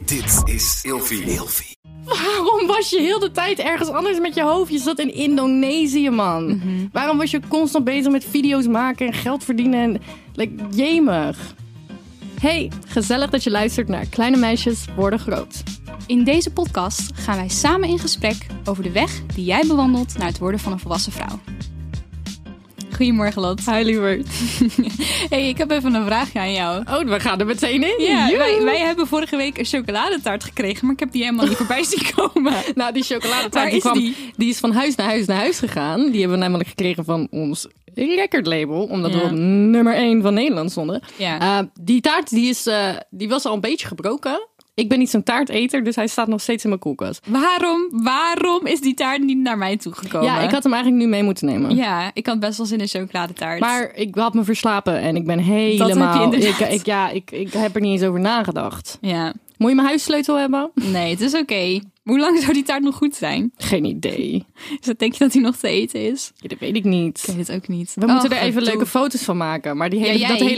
Dit is Ilfie. Waarom was je heel de tijd ergens anders met je hoofd? Je zat in Indonesië, man. Mm-hmm. Waarom was je constant bezig met video's maken en geld verdienen? Jemig. Hey, gezellig dat je luistert naar Kleine Meisjes Worden Groot. In deze podcast gaan wij samen in gesprek over de weg die jij bewandelt naar het worden van een volwassen vrouw. Goedemorgen, Lot. Hi, lieverd. Hey, ik heb even een vraagje aan jou. Oh, we gaan er meteen in. Ja, wij hebben vorige week een chocoladetaart gekregen, maar ik heb die helemaal niet voorbij zien komen. Nou, die chocoladetaart die is van huis naar huis gegaan. Die hebben we namelijk gekregen van ons recordlabel, omdat we op nummer 1 van Nederland stonden. Ja. Die taart die was al een beetje gebroken. Ik ben niet zo'n taarteter, dus hij staat nog steeds in mijn koelkast. Waarom is die taart niet naar mij toegekomen? Ja, ik had hem eigenlijk nu mee moeten nemen. Ja, ik had best wel zin in chocoladetaart. Maar ik had me verslapen en ik ben helemaal... Dat heb je ik heb er niet eens over nagedacht. Ja. Moet je mijn huissleutel hebben? Nee, het is oké. Hoe lang zou die taart nog goed zijn? Geen idee. Dus denk je dat hij nog te eten is? Ja, dat weet ik niet. Ik weet het ook niet. We moeten er even leuke foto's van maken. Maar hij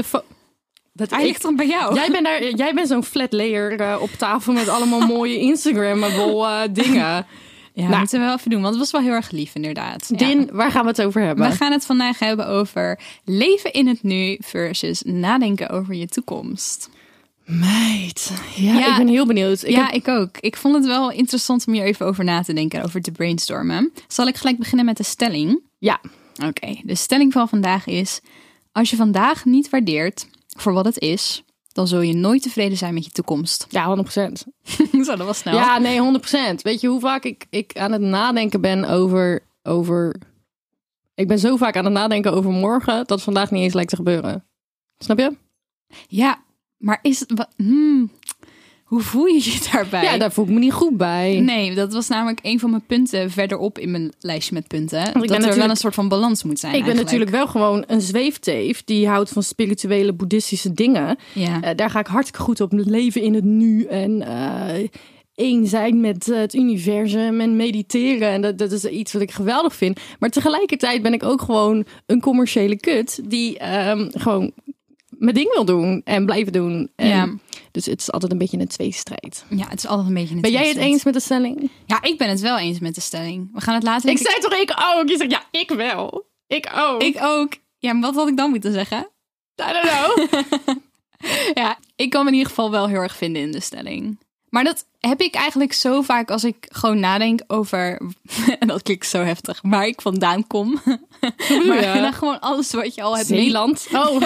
ligt dan bij jou. Jij bent zo'n flat layer op tafel met allemaal mooie Instagrammable dingen. Ja, dat moeten we wel even doen, want het was wel heel erg lief inderdaad. Din, waar gaan we het over hebben? We gaan het vandaag hebben over leven in het nu versus nadenken over je toekomst. Meid, ja, ik ben heel benieuwd. Ik ook. Ik vond het wel interessant om hier even over na te denken, over te brainstormen. Zal ik gelijk beginnen met de stelling? Ja. Oké, de stelling van vandaag is: als je vandaag niet waardeert voor wat het is, dan zul je nooit tevreden zijn met je toekomst. Ja, 100%. Zo, dat was snel. Ja, nee, 100%. Weet je hoe vaak ik aan het nadenken ben over... Ik ben zo vaak aan het nadenken over morgen, dat vandaag niet eens lijkt te gebeuren. Snap je? Ja, maar is het... Hoe voel je je daarbij? Ja, daar voel ik me niet goed bij. Nee, dat was namelijk een van mijn punten verderop in mijn lijstje met punten. Dat er wel een soort van balans moet zijn. Ik ben natuurlijk wel gewoon een zweefteef die houdt van spirituele, boeddhistische dingen. Ja. Daar ga ik hartstikke goed op leven in het nu en één zijn met het universum en mediteren. En dat is iets wat ik geweldig vind. Maar tegelijkertijd ben ik ook gewoon een commerciële kut die gewoon mijn ding wil doen en blijven doen. En dus het is altijd een beetje een tweestrijd. Ja, het is altijd een beetje een Ben jij het eens met de stelling? Ja, ik ben het wel eens met de stelling. We gaan het later... Ik zei toch ik ook? Je zegt ja, ik wel. Ik ook. Ik ook. Ja, maar wat had ik dan moeten zeggen? I don't know. Ja, ik kan me in ieder geval wel heel erg vinden in de stelling. Maar dat heb ik eigenlijk zo vaak als ik gewoon nadenk over... En dat klinkt zo heftig, waar ik vandaan kom. Maar gewoon alles wat je al hebt... Zeeland? Oh.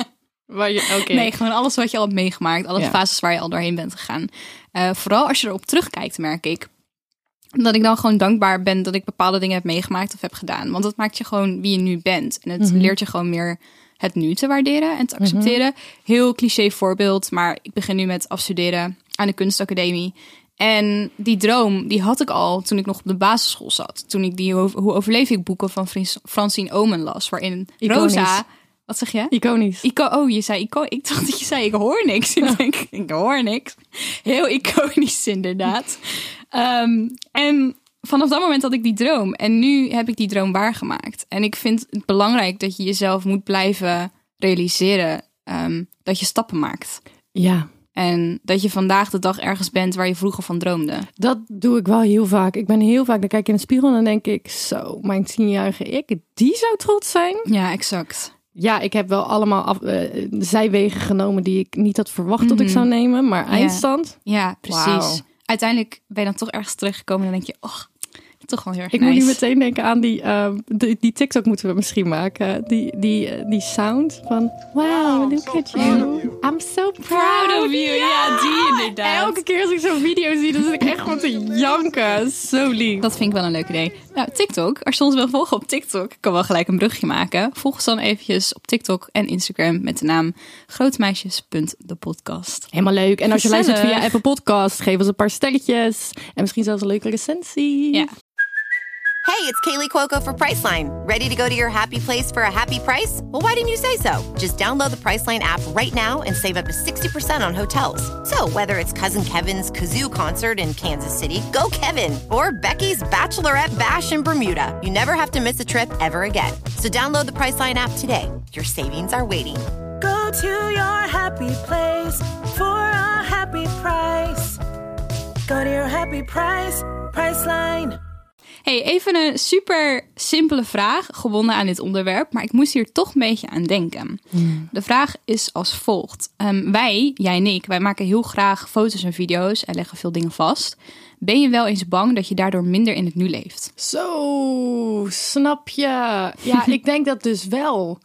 Nee, gewoon alles wat je al hebt meegemaakt. Alle fases waar je al doorheen bent gegaan. Vooral als je erop terugkijkt, merk ik. Dat ik dan gewoon dankbaar ben dat ik bepaalde dingen heb meegemaakt of heb gedaan. Want dat maakt je gewoon wie je nu bent. En het leert je gewoon meer het nu te waarderen en te accepteren. Heel cliché voorbeeld, maar ik begin nu met afstuderen aan de kunstacademie. En die droom, die had ik al toen ik nog op de basisschool zat. Toen ik die Hoe overleef ik boeken van Francine Omen las. Waarin Rosa... Wat zeg je? Iconisch. Je zei iconisch. Ik dacht dat je zei ik hoor niks. Ik hoor niks. Heel iconisch inderdaad. En vanaf dat moment had ik die droom. En nu heb ik die droom waargemaakt. En ik vind het belangrijk dat je jezelf moet blijven realiseren dat je stappen maakt. Ja. En dat je vandaag de dag ergens bent waar je vroeger van droomde. Dat doe ik wel heel vaak. Ik ben heel vaak, dan kijk ik in de spiegel en dan denk ik... Zo, mijn 10-jarige ik, die zou trots zijn. Ja, exact. Ja, ik heb wel allemaal zijwegen genomen die ik niet had verwacht dat ik zou nemen. Maar eindstand? Ja, precies. Wow. Uiteindelijk ben je dan toch ergens teruggekomen en dan denk je... toch wel heel erg Ik moet nu meteen denken aan die TikTok moeten we misschien maken. Die sound van... Wow, look at you. I'm so proud of you. Ja, die inderdaad. Elke keer als ik zo'n video zie, dan zit ik echt gewoon te janken. Zo lief. Dat vind ik wel een leuk idee. Nou, TikTok. Als je ons wil volgen op TikTok, kan wel gelijk een brugje maken. Volg ons dan eventjes op TikTok en Instagram met de naam grootmeisjes.depodcast. Helemaal leuk. En als je luistert via Apple Podcast, geef ons een paar stelletjes. En misschien zelfs een leuke recensie. Ja. Hey, it's Kaylee Cuoco for Priceline. Ready to go to your happy place for a happy price? Well, why didn't you say so? Just download the Priceline app right now and save up to 60% on hotels. So whether it's Cousin Kevin's Kazoo Concert in Kansas City, go Kevin, or Becky's Bachelorette Bash in Bermuda, you never have to miss a trip ever again. So download the Priceline app today. Your savings are waiting. Go to your happy place for a happy price. Go to your happy price, Priceline. Hey, even een super simpele vraag, gebonden aan dit onderwerp, maar ik moest hier toch een beetje aan denken. De vraag is als volgt. Jij en ik, wij maken heel graag foto's en video's en leggen veel dingen vast. Ben je wel eens bang dat je daardoor minder in het nu leeft? Zo, snap je. Ja, ik denk dat dus wel.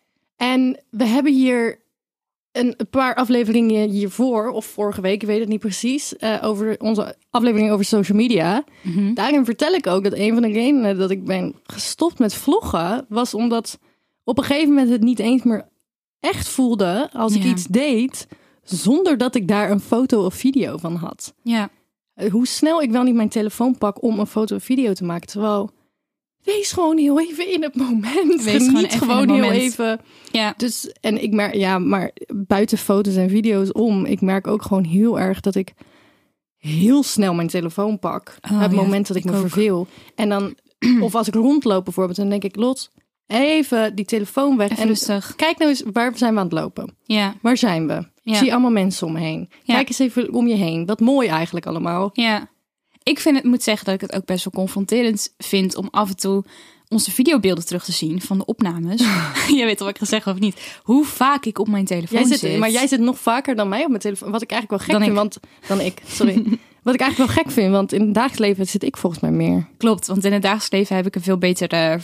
En we hebben hier een paar afleveringen hiervoor, of vorige week, ik weet het niet precies, over onze aflevering over social media. Mm-hmm. Daarin vertel ik ook dat een van de redenen dat ik ben gestopt met vloggen, was omdat op een gegeven moment het niet eens meer echt voelde als ik iets deed, zonder dat ik daar een foto of video van had. Ja. Hoe snel ik wel niet mijn telefoon pak om een foto of video te maken, terwijl wees gewoon heel even in het moment. Geniet gewoon heel even. Ja. Dus, en ik merk, maar buiten foto's en video's ik merk ook gewoon heel erg dat ik heel snel mijn telefoon pak. Op het moment dat ik me verveel. En dan, of als ik rondloop bijvoorbeeld, dan denk ik, Lot, even die telefoon weg. Even en rustig. Kijk nou eens, waar zijn we aan het lopen? Ja. Waar zijn we? Ik zie allemaal mensen om me heen. Ja. Kijk eens even om je heen. Wat mooi eigenlijk allemaal. Ja. Ik moet zeggen dat ik het ook best wel confronterend vind om af en toe onze videobeelden terug te zien van de opnames. Je weet al wat ik ga zeggen of niet. Hoe vaak ik op mijn telefoon zit. Maar jij zit nog vaker dan mij op mijn telefoon. Wat ik eigenlijk wel gek vind. Dan ik. Wat ik eigenlijk wel gek vind. Want in het dagelijks leven zit ik volgens mij meer. Klopt, want in het dagelijks leven heb ik een veel betere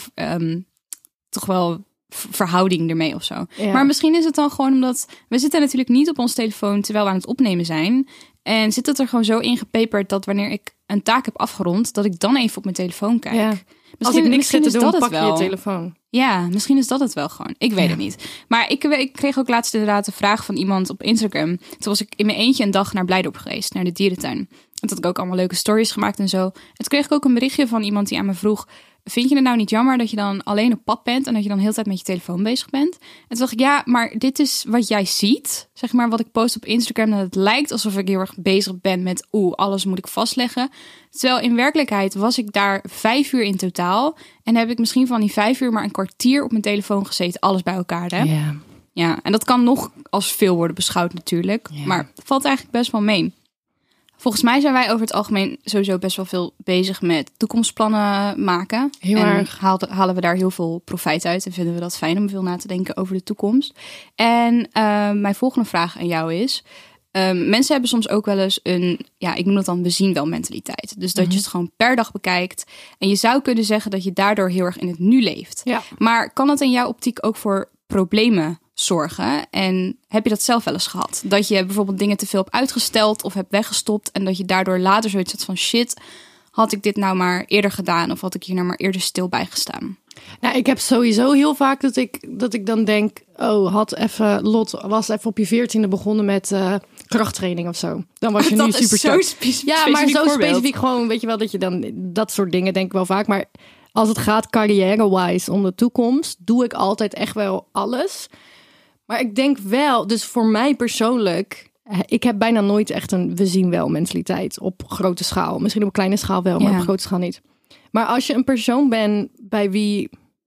toch wel verhouding ermee of zo. Ja. Maar misschien is het dan gewoon omdat we zitten natuurlijk niet op ons telefoon terwijl we aan het opnemen zijn. En zit het er gewoon zo ingepeperd dat wanneer ik een taak heb afgerond, dat ik dan even op mijn telefoon kijk. Ja. Als ik niks zit te doen, pak je je telefoon. Ja, misschien is dat het wel gewoon. Ik weet het niet. Maar ik kreeg ook laatst inderdaad een vraag van iemand op Instagram. Toen was ik in mijn eentje een dag naar Blijdorp geweest, naar de dierentuin. En toen had ik ook allemaal leuke stories gemaakt en zo. En toen kreeg ik ook een berichtje van iemand die aan me vroeg, vind je het nou niet jammer dat je dan alleen op pad bent en dat je dan de hele tijd met je telefoon bezig bent? En toen dacht ik, ja, maar dit is wat jij ziet. Zeg maar wat ik post op Instagram, dat het lijkt alsof ik heel erg bezig ben met alles moet ik vastleggen. Terwijl in werkelijkheid was ik daar 5 uur in totaal. En heb ik misschien van die 5 uur maar een kwartier op mijn telefoon gezeten. Alles bij elkaar, hè? Ja. Ja, en dat kan nog als veel worden beschouwd natuurlijk. Ja. Maar het valt eigenlijk best wel mee. Volgens mij zijn wij over het algemeen sowieso best wel veel bezig met toekomstplannen maken. Heel erg. Halen we daar heel veel profijt uit en vinden we dat fijn om veel na te denken over de toekomst. En mijn volgende vraag aan jou is, mensen hebben soms ook wel eens ik noem dat dan we zien wel mentaliteit. Dus dat je het gewoon per dag bekijkt. En je zou kunnen zeggen dat je daardoor heel erg in het nu leeft. Ja. Maar kan dat in jouw optiek ook voor problemen zorgen? En heb je dat zelf wel eens gehad? Dat je bijvoorbeeld dingen te veel hebt uitgesteld of hebt weggestopt en dat je daardoor later zoiets had van shit, had ik dit nou maar eerder gedaan of had ik hier nou maar eerder stil bij gestaan? Nou, ik heb sowieso heel vaak dat ik dan denk, Lot was even op je 14e begonnen met krachttraining of zo. Dan was je nu super sterk. Ja, maar zo specifiek gewoon, weet je wel, dat je dan dat soort dingen denk ik wel vaak. Maar als het gaat carrière-wise om de toekomst, doe ik altijd echt wel alles. Maar ik denk wel, dus voor mij persoonlijk, ik heb bijna nooit echt een we zien wel mentaliteit op grote schaal. Misschien op kleine schaal wel, maar op grote schaal niet. Maar als je een persoon bent bij wie,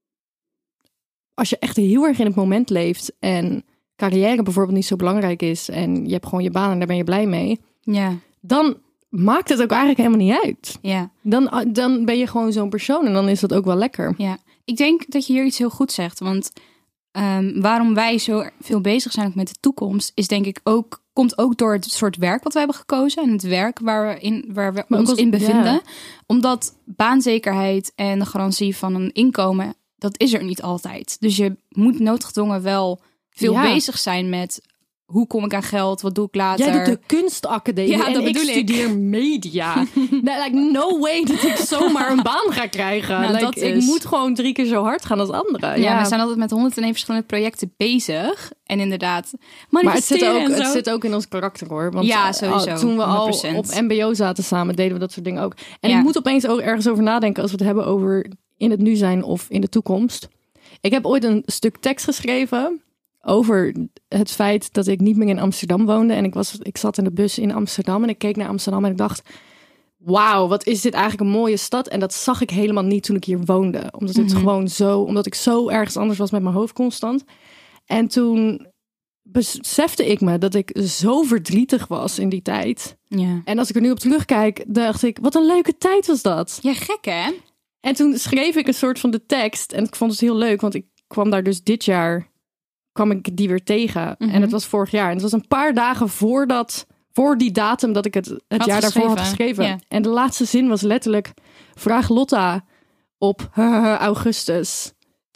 als je echt heel erg in het moment leeft en carrière bijvoorbeeld niet zo belangrijk is en je hebt gewoon je baan en daar ben je blij mee, dan maakt het ook eigenlijk helemaal niet uit. Ja. Dan ben je gewoon zo'n persoon en dan is dat ook wel lekker. Ja, ik denk dat je hier iets heel goed zegt, want waarom wij zo veel bezig zijn met de toekomst is denk ik ook, komt ook door het soort werk wat we hebben gekozen en het werk waar we ons in bevinden. Ja. Omdat baanzekerheid en de garantie van een inkomen, dat is er niet altijd. Dus je moet noodgedwongen wel veel bezig zijn met hoe kom ik aan geld, wat doe ik later. Jij doet de kunstacademie en ik studeer media. No way dat ik zomaar een baan ga krijgen. Ik moet gewoon 3 keer zo hard gaan als anderen. Ja, we zijn altijd met 101 verschillende projecten bezig. En inderdaad, maar het zit ook in ons karakter hoor. Want sowieso. Toen we 100%. al op mbo zaten samen, deden we dat soort dingen ook. En ik moet opeens ook ergens over nadenken als we het hebben over in het nu zijn of in de toekomst. Ik heb ooit een stuk tekst geschreven over het feit dat ik niet meer in Amsterdam woonde. En ik zat in de bus in Amsterdam en ik keek naar Amsterdam en ik dacht, wauw, wat is dit eigenlijk een mooie stad. En dat zag ik helemaal niet toen ik hier woonde. Omdat het gewoon omdat ik zo ergens anders was met mijn hoofd constant. En toen besefte ik me dat ik zo verdrietig was in die tijd. Ja. En als ik er nu op terugkijk, dacht ik, wat een leuke tijd was dat. Ja, gek hè? En toen schreef ik een soort van de tekst. En ik vond het heel leuk, want ik kwam daar dus dit jaar, kwam ik die weer tegen. En het was vorig jaar. En het was een paar dagen voor die datum dat ik het jaar daarvoor had geschreven. Ja. En de laatste zin was letterlijk, vraag Lotta op augustus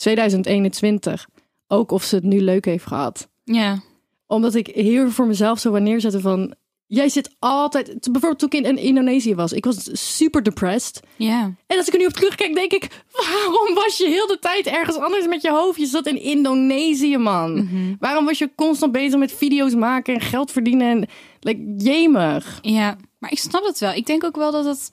2021 ook of ze het nu leuk heeft gehad. Ja. Omdat ik heel voor mezelf zo neerzette van, jij zit altijd, bijvoorbeeld toen ik in Indonesië was, ik was super depressed. Ja. En als ik er nu op terugkijk, denk ik, waarom was je heel de tijd ergens anders met je hoofd? Je zat in Indonesië, man. Mm-hmm. Waarom was je constant bezig met video's maken en geld verdienen en jemig? Ja, maar ik snap het wel. Ik denk ook wel dat het,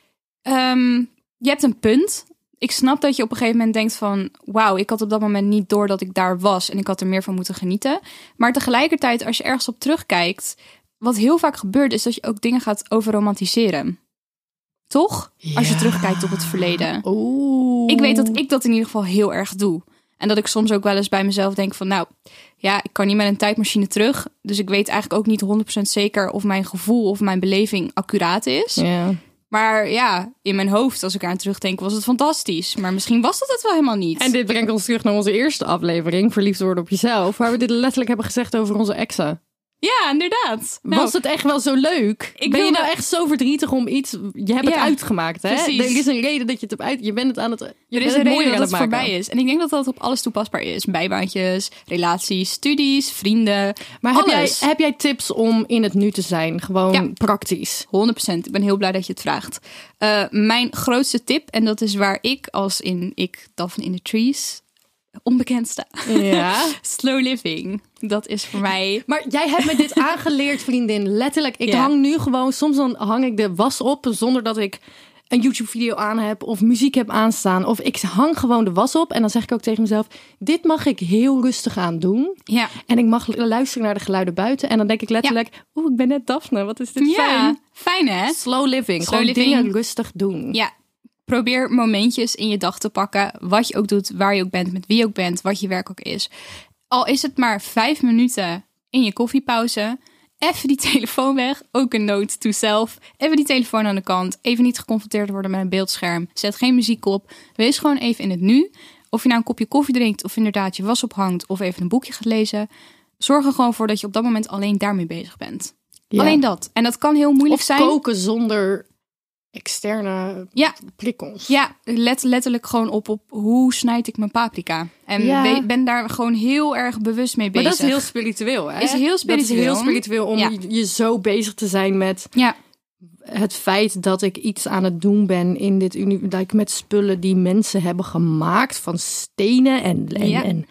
je hebt een punt. Ik snap dat je op een gegeven moment denkt van, wauw, ik had op dat moment niet door dat ik daar was en ik had er meer van moeten genieten. Maar tegelijkertijd, als je ergens op terugkijkt, wat heel vaak gebeurt, is dat je ook dingen gaat overromantiseren. Toch? Ja. Als je terugkijkt op het verleden. Oeh. Ik weet dat ik dat in ieder geval heel erg doe. En dat ik soms ook wel eens bij mezelf denk van, nou, ja, ik kan niet met een tijdmachine terug. Dus ik weet eigenlijk ook niet 100% zeker of mijn gevoel of mijn beleving accuraat is. Ja. Maar ja, in mijn hoofd, als ik aan terugdenk, was het fantastisch. Maar misschien was dat het wel helemaal niet. En dit brengt ons terug naar onze eerste aflevering, Verliefd worden op jezelf, waar we dit letterlijk hebben gezegd over onze exen. Ja, inderdaad. Nou, was het echt wel zo leuk? Ben je nou echt zo verdrietig om iets? Je hebt het uitgemaakt, hè? Precies. Er is een reden dat je het hebt uit. Je bent het aan het. Er is een reden dat het voorbij is. En ik denk dat dat op alles toepasbaar is. Bijbaantjes, relaties, studies, vrienden. Maar heb jij tips om in het nu te zijn? Gewoon praktisch. 100%. Ik ben heel blij dat je het vraagt. Mijn grootste tip, en dat is waar ik als in Daphne in the Trees onbekend sta. Ja. Slow living. Dat is voor mij. Maar jij hebt me dit aangeleerd, vriendin. Letterlijk. Ik hang nu gewoon. Soms dan hang ik de was op zonder dat ik een YouTube-video aan heb of muziek heb aanstaan. Of ik hang gewoon de was op en dan zeg ik ook tegen mezelf, dit mag ik heel rustig aan doen. Ja. En ik mag luisteren naar de geluiden buiten. En dan denk ik letterlijk, ik ben net Daphne. Wat is dit fijn. Fijn hè? Slow living. Gewoon dingen rustig doen. Ja. Probeer momentjes in je dag te pakken. Wat je ook doet, waar je ook bent, met wie je ook bent, wat je werk ook is. Al is het maar 5 minuten in je koffiepauze. Even die telefoon weg. Ook een note to self. Even die telefoon aan de kant. Even niet geconfronteerd worden met een beeldscherm. Zet geen muziek op. Wees gewoon even in het nu. Of je nou een kopje koffie drinkt of inderdaad je was ophangt of even een boekje gaat lezen. Zorg er gewoon voor dat je op dat moment alleen daarmee bezig bent. Ja. Alleen dat. En dat kan heel moeilijk zijn. Of koken zonder externe prikkels. Ja, letterlijk gewoon op hoe snijd ik mijn paprika. En ben daar gewoon heel erg bewust mee bezig. Maar dat is heel spiritueel, hè? Is heel spiritueel. Dat is heel spiritueel om je zo bezig te zijn met het feit dat ik iets aan het doen ben in dit universum, met spullen die mensen hebben gemaakt van stenen en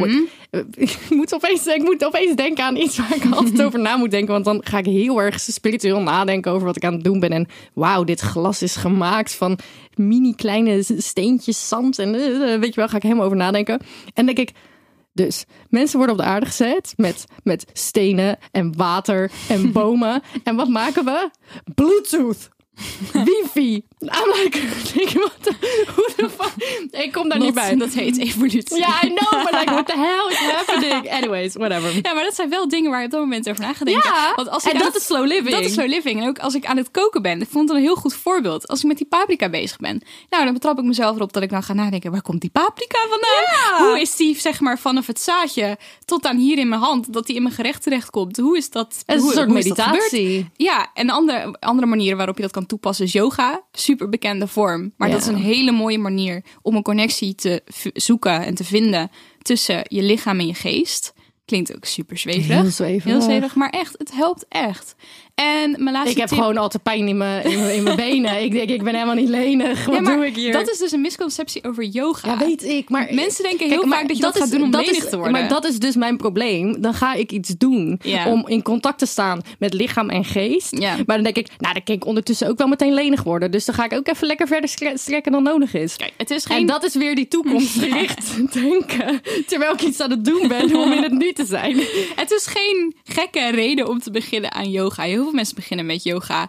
ik moet opeens denken aan iets waar ik altijd over na moet denken, want dan ga ik heel erg spiritueel nadenken over wat ik aan het doen ben en wauw, dit glas is gemaakt van mini kleine steentjes zand en weet je wel, ga ik helemaal over nadenken en denk ik, dus mensen worden op de aarde gezet met stenen en water en bomen. En wat maken we? Bluetooth. Wifi. I'm like, hoe de fuck? Ik kom daar niet bij. Dat heet evolutie. Ja, I know, but like, what the hell is happening? Anyways, whatever. Ja, maar dat zijn wel dingen waar je op dat moment over na gaat denken. Ja, want als dat is slow living. Dat is slow living. En ook als ik aan het koken ben, ik vond het een heel goed voorbeeld. Als ik met die paprika bezig ben, nou, dan betrap ik mezelf erop dat ik dan ga nadenken, waar komt die paprika vandaan? Ja. Hoe is die, zeg maar, vanaf het zaadje tot aan hier in mijn hand, dat die in mijn gerecht terechtkomt? Hoe is dat? Het is een soort meditatie. Ja, en andere manieren waarop je dat kan toepassen is yoga. Super bekende vorm. Maar dat is een hele mooie manier om een connectie te zoeken en te vinden tussen je lichaam en je geest. Klinkt ook super zweverig. Heel zweverig, maar echt, het helpt echt. En mijn laatste tip... gewoon altijd pijn in mijn benen. Ik denk, ik ben helemaal niet lenig. Wat doe ik hier? Dat is dus een misconceptie over yoga. Ja, weet ik. Maar mensen denken heel vaak dat je dat gaat doen om lenig te worden. Maar dat is dus mijn probleem. Dan ga ik iets doen om in contact te staan met lichaam en geest. Ja. Maar dan denk ik, dan kan ik ondertussen ook wel meteen lenig worden. Dus dan ga ik ook even lekker verder strekken dan nodig is. Kijk, het is geen... En dat is weer die toekomstgericht denken. Terwijl ik iets aan het doen ben om in het nu te zijn. Het is geen gekke reden om te beginnen aan yoga. Heel veel mensen beginnen met yoga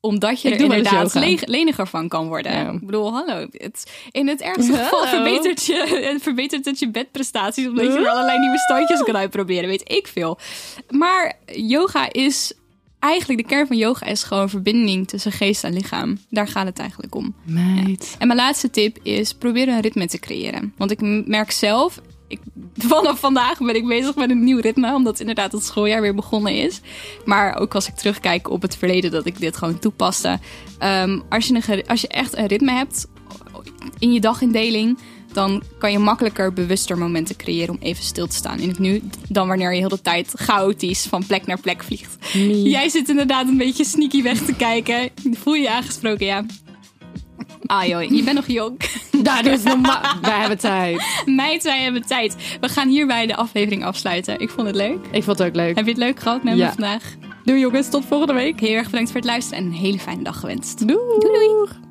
Omdat je er inderdaad leniger van kan worden. Ja. Ik bedoel, hallo. In het ergste geval verbetert het je bedprestaties. Omdat je er allerlei nieuwe standjes kan uitproberen. Weet ik veel. Maar yoga is... Eigenlijk de kern van yoga is gewoon verbinding tussen geest en lichaam. Daar gaat het eigenlijk om. Meid. Ja. En mijn laatste tip is probeer een ritme te creëren. Want ik merk zelf... Vanaf vandaag ben ik bezig met een nieuw ritme. Omdat inderdaad het schooljaar weer begonnen is. Maar ook als ik terugkijk op het verleden dat ik dit gewoon toepaste. Als je echt een ritme hebt in je dagindeling... dan kan je makkelijker bewuster momenten creëren om even stil te staan in het nu. Dan wanneer je heel de tijd chaotisch van plek naar plek vliegt. Jij zit inderdaad een beetje sneaky weg te kijken. Voel je je aangesproken, ja. Ah joh, je bent nog jong. Wij hebben tijd. Meid, wij hebben tijd. We gaan hierbij de aflevering afsluiten. Ik vond het leuk. Ik vond het ook leuk. Heb je het leuk gehad met me vandaag? Doei jongens, tot volgende week. Heel erg bedankt voor het luisteren en een hele fijne dag gewenst. Doei. Doei.